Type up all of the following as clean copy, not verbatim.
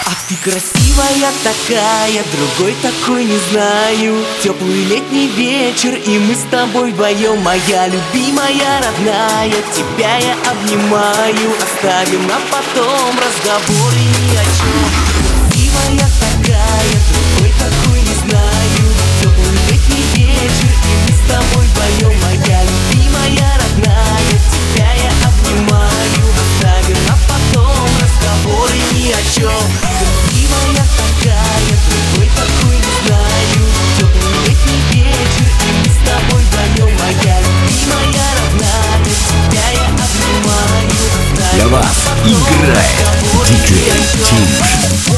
А ты красивая такая, другой такой не знаю. Теплый летний вечер, и мы с тобой вдвоем. Моя любимая, родная, тебя я обнимаю. Оставим на потом разговоры ни о чем. Красивая такая, другой такой не знаю. Теплый летний вечер, и мы с тобой вдвоем. Моя любимая, родная, тебя я обнимаю. Оставим на потом разговоры ни о чем. Красивая такая, другой такой не знаю. Теплый летний вечер, и мы с тобой вдвоем. Моя любимая, родная, тебя я обнимаю. Для вас играет диджей Тимш.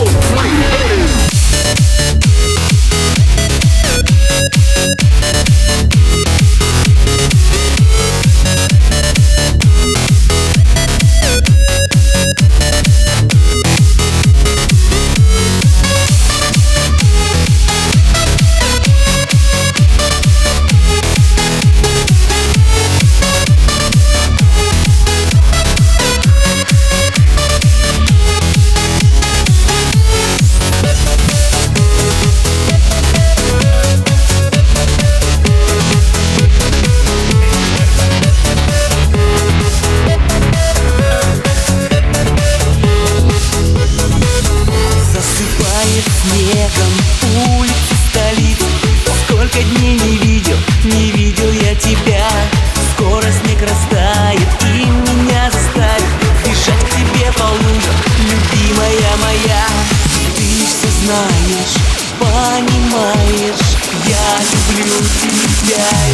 Снегом улицы столицы. Сколько дней не видел я тебя. Скоро снег растает и меня заставит бежать к тебе по лужам, любимая моя. Ты все знаешь, понимаешь, я люблю тебя.